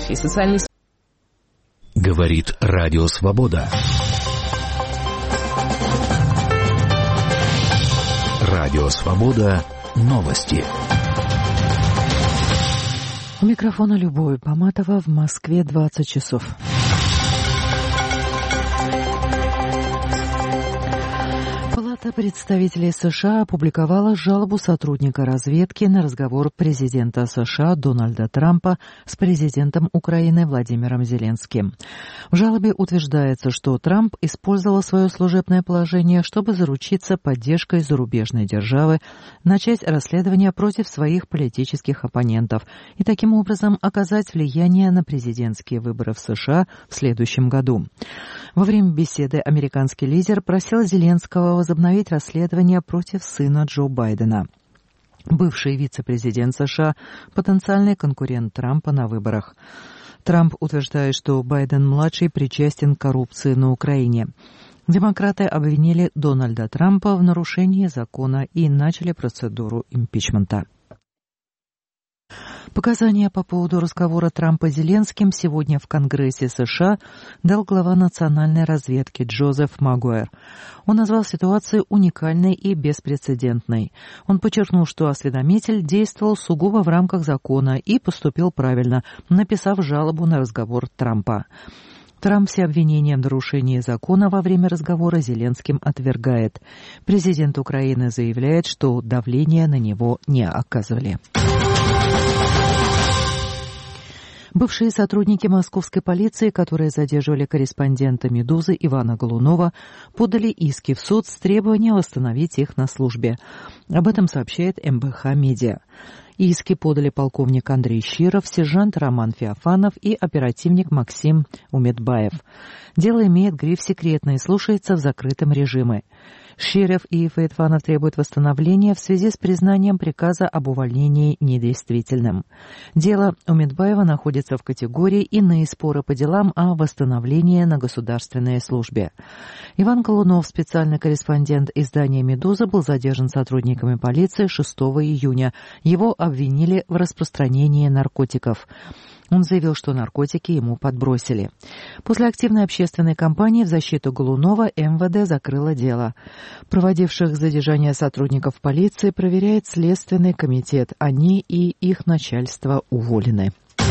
фотографии, социальные сети. Говорит Радио Свобода. Радио Свобода. Новости. У микрофона Любовь Поматова. В Москве 20 часов. Палата представителей США опубликовала жалобу сотрудника разведки на разговор президента США Дональда Трампа с президентом Украины Владимиром Зеленским. В жалобе утверждается, что Трамп использовал свое служебное положение, чтобы заручиться поддержкой зарубежной державы, начать расследование против своих политических оппонентов и таким образом оказать влияние на президентские выборы в США в следующем году. Во время беседы американский лидер просил Зеленского возобновить расследование против сына Джо Байдена. Бывший вице-президент США – потенциальный конкурент Трампа на выборах. Трамп утверждает, что Байден-младший причастен к коррупции на Украине. Демократы обвинили Дональда Трампа в нарушении закона и начали процедуру импичмента. Показания по поводу разговора Трампа с Зеленским сегодня в Конгрессе США дал глава национальной разведки Джозеф Магуэр. Он назвал ситуацию уникальной и беспрецедентной. Он подчеркнул, что осведомитель действовал сугубо в рамках закона и поступил правильно, написав жалобу на разговор Трампа. Трамп все обвинения в нарушении закона во время разговора с Зеленским отвергает. Президент Украины заявляет, что давление на него не оказывали. Бывшие сотрудники московской полиции, которые задерживали корреспондента «Медузы» Ивана Голунова, подали иски в суд с требованием восстановить их на службе. Об этом сообщает МБХ Медиа. Иски подали полковник Андрей Щиров, сержант Роман Феофанов и оперативник Максим Умедбаев. Дело имеет гриф «секретно» и слушается в закрытом режиме. Щиров и Феофанов требуют восстановления в связи с признанием приказа об увольнении недействительным. Дело Умедбаева находится в категории «Иные споры по делам о восстановлении на государственной службе». Иван Голунов, специальный корреспондент издания «Медуза», был задержан сотрудниками полиции 6 июня. Его обвинили в распространении наркотиков. Он заявил, что наркотики ему подбросили. После активной общественной кампании в защиту Голунова МВД закрыло дело. Проводивших задержание сотрудников полиции проверяет Следственный комитет. Они и их начальство уволены.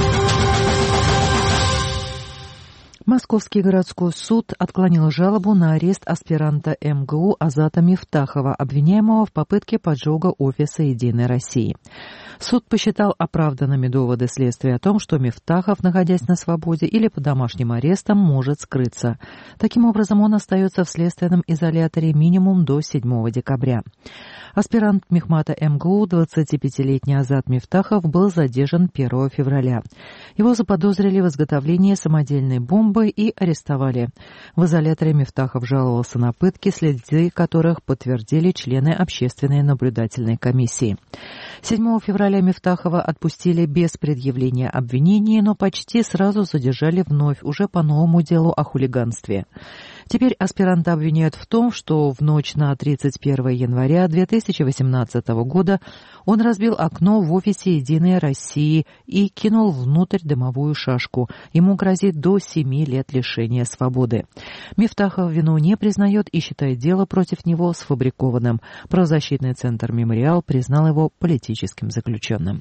Московский городской суд отклонил жалобу на арест аспиранта МГУ Азата Мифтахова, обвиняемого в попытке поджога офиса «Единой России». Суд посчитал оправданными доводы следствия о том, что Мифтахов, находясь на свободе или под домашним арестом, может скрыться. Таким образом, он остается в следственном изоляторе минимум до 7 декабря. Аспирант мехмата МГУ, 25-летний Азат Мифтахов, был задержан 1 февраля. Его заподозрили в изготовлении самодельной бомбы и арестовали. В изоляторе Мифтахов жаловался на пытки, следы которых подтвердили члены общественной наблюдательной комиссии. 7 февраля Мифтахова отпустили без предъявления обвинений, но почти сразу задержали вновь, уже по новому делу о хулиганстве. Теперь аспиранта обвиняют в том, что в ночь на 31 января 2018 года он разбил окно в офисе «Единой России» и кинул внутрь дымовую шашку. Ему грозит до 7 лет лишения свободы. Мифтахов вину не признает и считает дело против него сфабрикованным. Правозащитный центр «Мемориал» признал его политическим заключенным.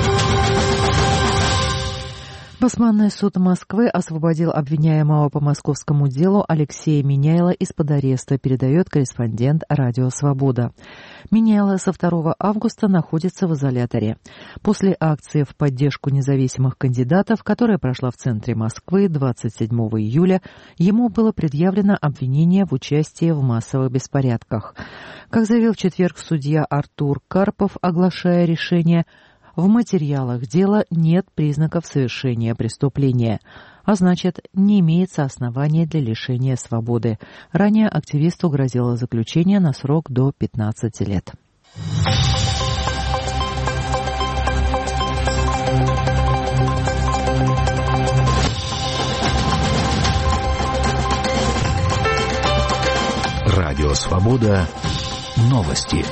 Басманный суд Москвы освободил обвиняемого по московскому делу Алексея Миняйла из-под ареста, передает корреспондент «Радио Свобода». Миняйла со 2 августа находится в изоляторе. После акции в поддержку независимых кандидатов, которая прошла в центре Москвы 27 июля, ему было предъявлено обвинение в участии в массовых беспорядках. Как заявил в четверг судья Артур Карпов, оглашая решение, в материалах дела нет признаков совершения преступления, а значит, не имеется оснований для лишения свободы. Ранее активисту грозило заключение на срок до 15 лет. Радио Свобода. Новости.